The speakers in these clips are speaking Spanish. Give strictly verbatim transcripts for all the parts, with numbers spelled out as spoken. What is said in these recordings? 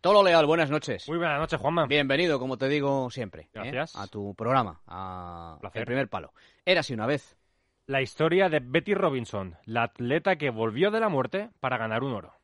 Tolo Leal, buenas noches. Muy buenas noches, Juanma. Bienvenido, como te digo siempre. Gracias. ¿eh? A tu programa, a Placer. El Primer Palo. Érase una vez. La historia de Betty Robinson, la atleta que volvió de la muerte para ganar un oro.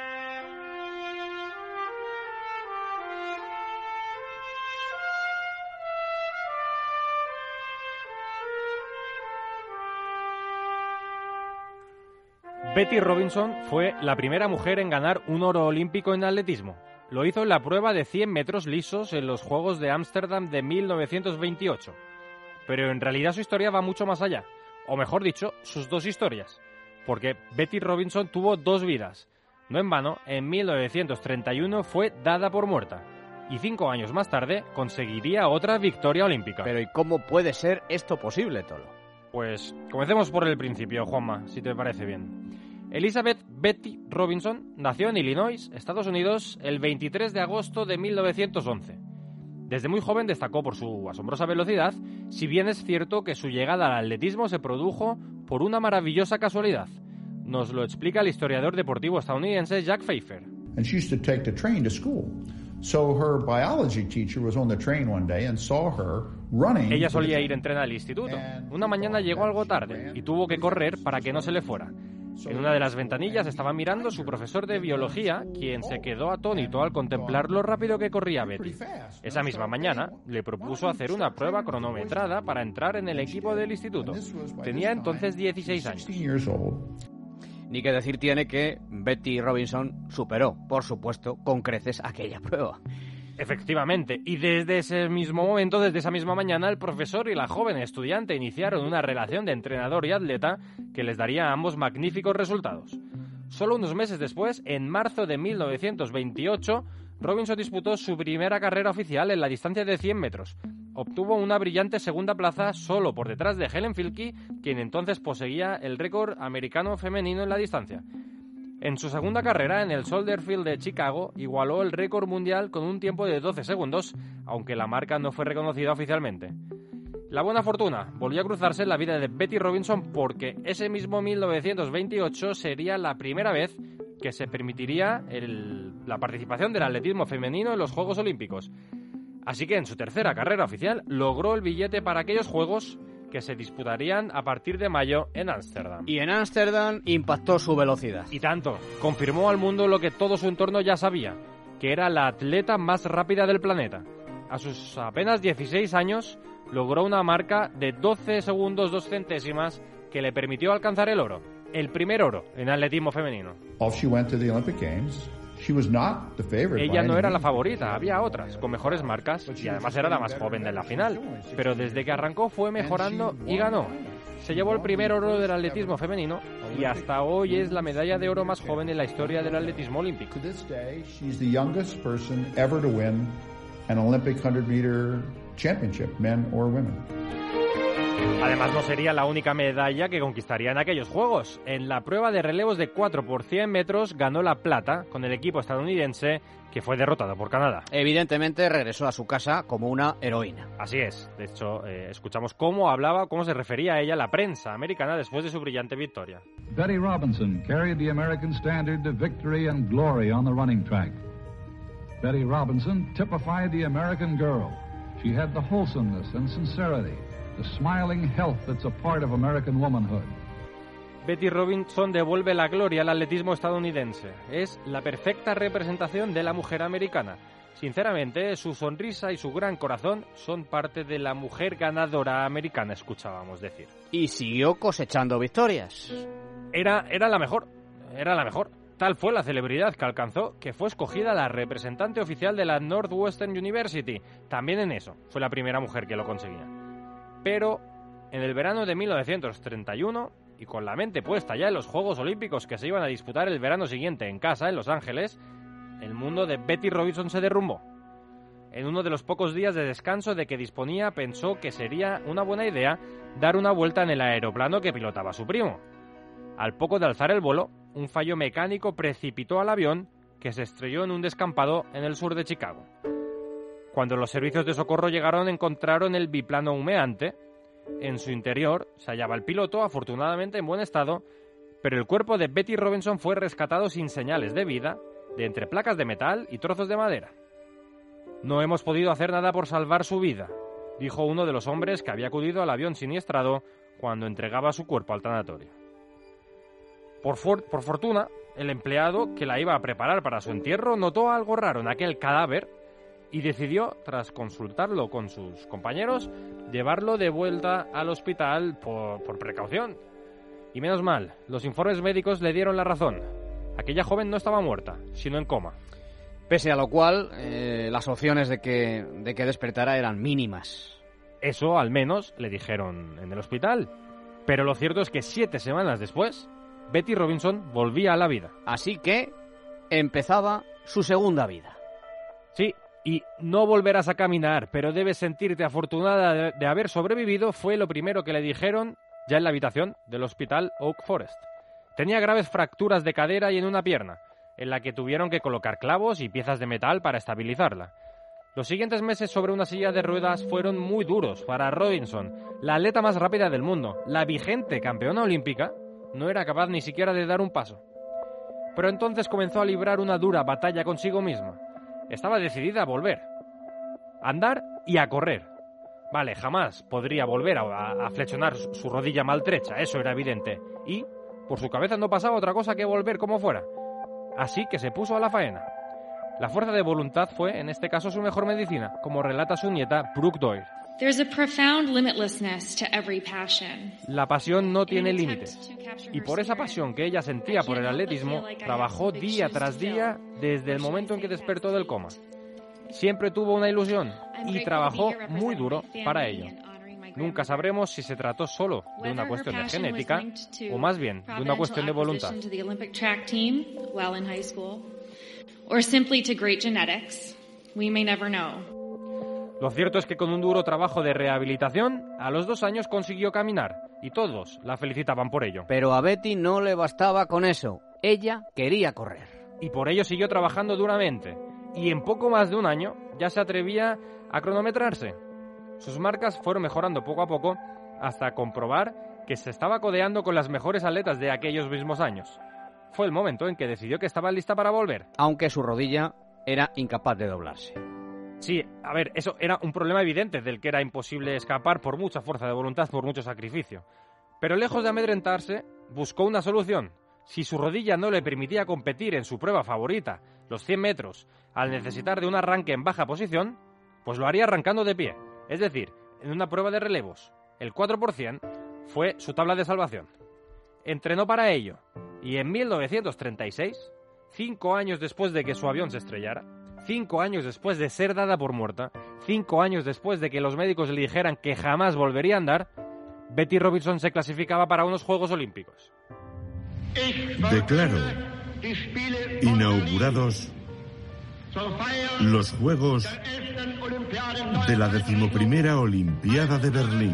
Betty Robinson fue la primera mujer en ganar un oro olímpico en atletismo. Lo hizo en la prueba de cien metros lisos en los Juegos de Ámsterdam de mil novecientos veintiocho. Pero en realidad su historia va mucho más allá. O mejor dicho, sus dos historias. Porque Betty Robinson tuvo dos vidas. No en vano, en mil novecientos treinta y uno fue dada por muerta. Y cinco años más tarde conseguiría otra victoria olímpica. Pero ¿y cómo puede ser esto posible, Tolo? Pues comencemos por el principio, Juanma, si te parece bien. Elizabeth Betty Robinson nació en Illinois, Estados Unidos, el veintitrés de agosto de mil novecientos once. Desde muy joven destacó por su asombrosa velocidad, si bien es cierto que su llegada al atletismo se produjo por una maravillosa casualidad. Nos lo explica el historiador deportivo estadounidense Jack Pfeiffer. And she used to take the train to school. So her biology teacher was on the train one day and saw her running. Ella solía ir a entrenar al instituto. Una mañana llegó algo tarde y tuvo que correr para que no se le fuera. En una de las ventanillas estaba mirando su profesor de biología, quien se quedó atónito al contemplar lo rápido que corría Betty. Esa misma mañana le propuso hacer una prueba cronometrada para entrar en el equipo del instituto. Tenía entonces dieciséis años. Ni que decir tiene que Betty Robinson superó, por supuesto, con creces aquella prueba. Efectivamente, y desde ese mismo momento, desde esa misma mañana, el profesor y la joven estudiante iniciaron una relación de entrenador y atleta que les daría a ambos magníficos resultados. Solo unos meses después, en marzo de mil novecientos veintiocho, Robinson disputó su primera carrera oficial en la distancia de cien metros. Obtuvo una brillante segunda plaza solo por detrás de Helen Filke, quien entonces poseía el récord americano femenino en la distancia. En su segunda carrera, en el Soldier Field de Chicago, igualó el récord mundial con un tiempo de doce segundos, aunque la marca no fue reconocida oficialmente. La buena fortuna volvió a cruzarse en la vida de Betty Robinson porque ese mismo mil novecientos veintiocho sería la primera vez que se permitiría el, la participación del atletismo femenino en los Juegos Olímpicos. Así que en su tercera carrera oficial logró el billete para aquellos Juegos que se disputarían a partir de mayo en Ámsterdam. Y en Ámsterdam impactó su velocidad. Y tanto, confirmó al mundo lo que todo su entorno ya sabía, que era la atleta más rápida del planeta. A sus apenas dieciséis años, logró una marca de doce segundos dos centésimas que le permitió alcanzar el oro, el primer oro en atletismo femenino. Off she went to the Olympic Games. She was not the favorite. Ella no era la favorita, había otras con mejores marcas y además era la más joven de la final, pero desde que arrancó fue mejorando y ganó. Se llevó el primer oro del atletismo femenino y hasta hoy es la medalla de oro más joven en la historia del atletismo olímpico. To this day, she's the youngest person ever to win an Olympic hundred meter championship, men or women. Además, no sería la única medalla que conquistaría en aquellos Juegos. En la prueba de relevos de cuatro por cien metros ganó la plata con el equipo estadounidense, que fue derrotado por Canadá. Evidentemente regresó a su casa como una heroína. Así es. De hecho, eh, escuchamos cómo hablaba, cómo se refería a ella la prensa americana después de su brillante victoria. Betty Robinson carried the American standard to victory and glory on the running track. Betty Robinson typified the American girl. She had the wholesomeness and sincerity, the smiling health that's a part of American womanhood. Betty Robinson devuelve la gloria al atletismo estadounidense. Es la perfecta representación de la mujer americana. Sinceramente, su sonrisa y su gran corazón son parte de la mujer ganadora americana, escuchábamos decir. Y siguió cosechando victorias. Era, era la mejor, era la mejor. Tal fue la celebridad que alcanzó que fue escogida la representante oficial de la Northwestern University. También en eso, fue la primera mujer que lo conseguía. Pero en el verano de mil novecientos treinta y uno, y con la mente puesta ya en los Juegos Olímpicos que se iban a disputar el verano siguiente en casa, en Los Ángeles, el mundo de Betty Robinson se derrumbó. En uno de los pocos días de descanso de que disponía, pensó que sería una buena idea dar una vuelta en el aeroplano que pilotaba su primo. Al poco de alzar el vuelo, un fallo mecánico precipitó al avión, que se estrelló en un descampado en el sur de Chicago. Cuando los servicios de socorro llegaron, encontraron el biplano humeante. En su interior se hallaba el piloto, afortunadamente en buen estado, pero el cuerpo de Betty Robinson fue rescatado sin señales de vida de entre placas de metal y trozos de madera. «No hemos podido hacer nada por salvar su vida», dijo uno de los hombres que había acudido al avión siniestrado cuando entregaba su cuerpo al tanatorio. Por, for- por fortuna, el empleado que la iba a preparar para su entierro notó algo raro en aquel cadáver y decidió, tras consultarlo con sus compañeros, llevarlo de vuelta al hospital por, por precaución. Y menos mal, los informes médicos le dieron la razón. Aquella joven no estaba muerta, sino en coma. Pese a lo cual, eh, las opciones de que, de que despertara eran mínimas. Eso, al menos, le dijeron en el hospital. Pero lo cierto es que siete semanas después, Betty Robinson volvía a la vida. Así que empezaba su segunda vida. Sí, y no volverás a caminar, pero debes sentirte afortunada de, de haber sobrevivido, fue lo primero que le dijeron ya en la habitación del hospital Oak Forest. Tenía graves fracturas de cadera y en una pierna, en la que tuvieron que colocar clavos y piezas de metal para estabilizarla. Los siguientes meses sobre una silla de ruedas fueron muy duros para Robinson, la atleta más rápida del mundo, la vigente campeona olímpica. No era capaz ni siquiera de dar un paso. Pero entonces comenzó a librar una dura batalla consigo misma. Estaba decidida a volver. A andar y a correr. Vale, jamás podría volver a, a flexionar su rodilla maltrecha, eso era evidente. Y por su cabeza no pasaba otra cosa que volver como fuera. Así que se puso a la faena. La fuerza de voluntad fue, en este caso, su mejor medicina, como relata su nieta Brooke Doyle. There's a profound limitlessness to every passion. La pasión no tiene límites. Y por esa pasión que ella sentía por el atletismo, trabajó día tras día desde el momento en que despertó del coma. Siempre tuvo una ilusión y trabajó muy duro para ello. Nunca sabremos si se trató solo de una cuestión de genética o más bien de una cuestión de voluntad. Or simply to great genetics. We may never know. Lo cierto es que con un duro trabajo de rehabilitación, a los dos años consiguió caminar, y todos la felicitaban por ello. Pero a Betty no le bastaba con eso. Ella quería correr. Y por ello siguió trabajando duramente, y en poco más de un año ya se atrevía a cronometrarse. Sus marcas fueron mejorando poco a poco hasta comprobar que se estaba codeando con las mejores atletas de aquellos mismos años. Fue el momento en que decidió que estaba lista para volver. Aunque su rodilla era incapaz de doblarse. Sí, a ver, eso era un problema evidente del que era imposible escapar por mucha fuerza de voluntad, por mucho sacrificio. Pero lejos de amedrentarse, buscó una solución. Si su rodilla no le permitía competir en su prueba favorita, los cien metros, al necesitar de un arranque en baja posición, pues lo haría arrancando de pie. Es decir, en una prueba de relevos. El cuatro por ciento fue su tabla de salvación. Entrenó para ello. Y en mil novecientos treinta y seis, cinco años después de que su avión se estrellara, cinco años después de ser dada por muerta, cinco años después de que los médicos le dijeran que jamás volvería a andar, Betty Robinson se clasificaba para unos Juegos Olímpicos. Declaro inaugurados los Juegos de la decimoprimera Olimpiada de Berlín.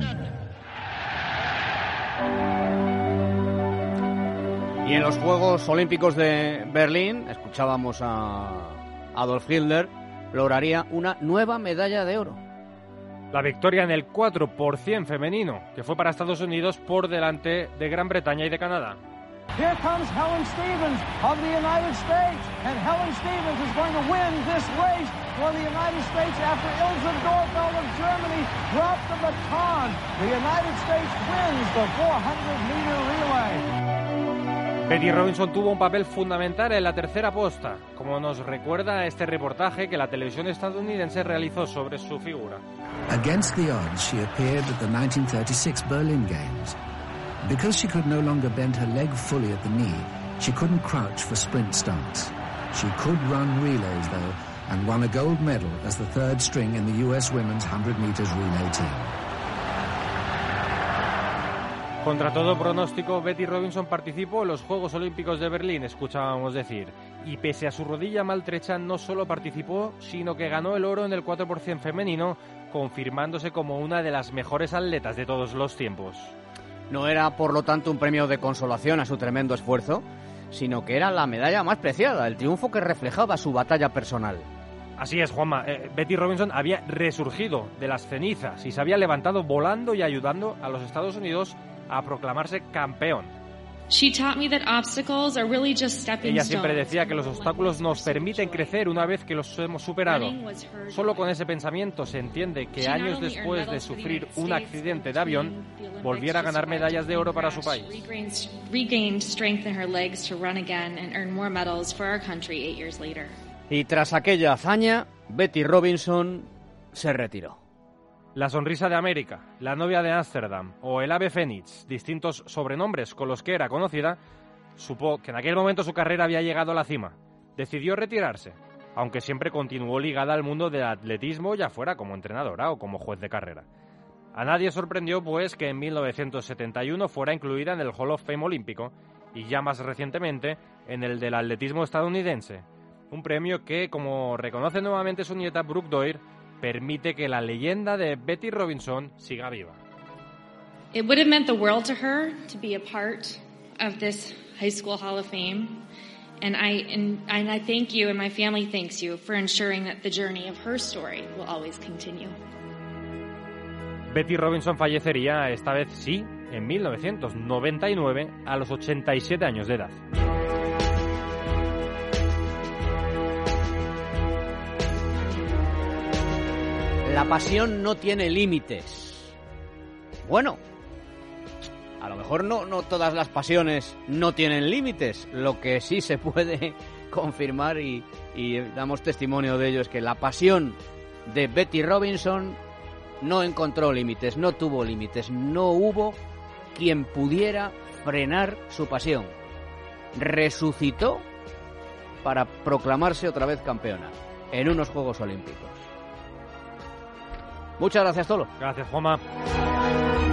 Y en los Juegos Olímpicos de Berlín, escuchábamos a Adolf Hitler, lograría una nueva medalla de oro. La victoria en el cuatro por ciento femenino, que fue para Estados Unidos por delante de Gran Bretaña y de Canadá. Here comes Helen Stevens of the United States, and Helen Stevens is going to win this race for the United States after Ilse Dorfeld of Germany dropped the baton. The United States wins the four hundred meter relay. Betty Robinson tuvo un papel fundamental en la tercera posta, como nos recuerda este reportaje que la televisión estadounidense realizó sobre su figura. Against the odds, she appeared at the nineteen thirty-six Berlin Games. Because she could no longer bend her leg fully at the knee, she couldn't crouch for sprint starts. She could run relays, though, and won a gold medal as the third string in the U S women's one hundred meters relay team. Contra todo pronóstico, Betty Robinson participó en los Juegos Olímpicos de Berlín, escuchábamos decir, y pese a su rodilla maltrecha no solo participó, sino que ganó el oro en el cuatro por ciento femenino, confirmándose como una de las mejores atletas de todos los tiempos. No era, por lo tanto, un premio de consolación a su tremendo esfuerzo, sino que era la medalla más preciada, el triunfo que reflejaba su batalla personal. Así es, Juanma. Eh, Betty Robinson había resurgido de las cenizas y se había levantado volando y ayudando a los Estados Unidos a proclamarse campeón. She taught me that obstacles are really just stepping Ella siempre stones. decía que los obstáculos nos permiten crecer una vez que los hemos superado. Solo con ese pensamiento se entiende que años después de sufrir un accidente de avión, volviera a ganar medallas de oro para su país. Regained strength in her legs to run again and earn more medals for our country eight years later. Y tras aquella hazaña, Betty Robinson se retiró. La sonrisa de América, la novia de Ámsterdam o el ave fénix, distintos sobrenombres con los que era conocida, supo que en aquel momento su carrera había llegado a la cima. Decidió retirarse, aunque siempre continuó ligada al mundo del atletismo, ya fuera como entrenadora o como juez de carrera. A nadie sorprendió, pues, que en mil novecientos setenta y uno fuera incluida en el Hall of Fame olímpico y ya más recientemente en el del atletismo estadounidense, un premio que, como reconoce nuevamente su nieta Brooke Doyle, permite que la leyenda de Betty Robinson siga viva. It would have meant the world to her to be a part of this High School Hall of Fame, and I and, and I thank you and my family thanks you for ensuring that the journey of her story will always continue. Betty Robinson fallecería, esta vez sí, en mil novecientos noventa y nueve, a los ochenta y siete años de edad. La pasión no tiene límites. Bueno, a lo mejor no, no todas las pasiones no tienen límites. Lo que sí se puede confirmar y, y damos testimonio de ello es que la pasión de Betty Robinson no encontró límites, no tuvo límites. No hubo quien pudiera frenar su pasión. Resucitó para proclamarse otra vez campeona en unos Juegos Olímpicos. Muchas gracias, Tolo. Gracias, Juanma.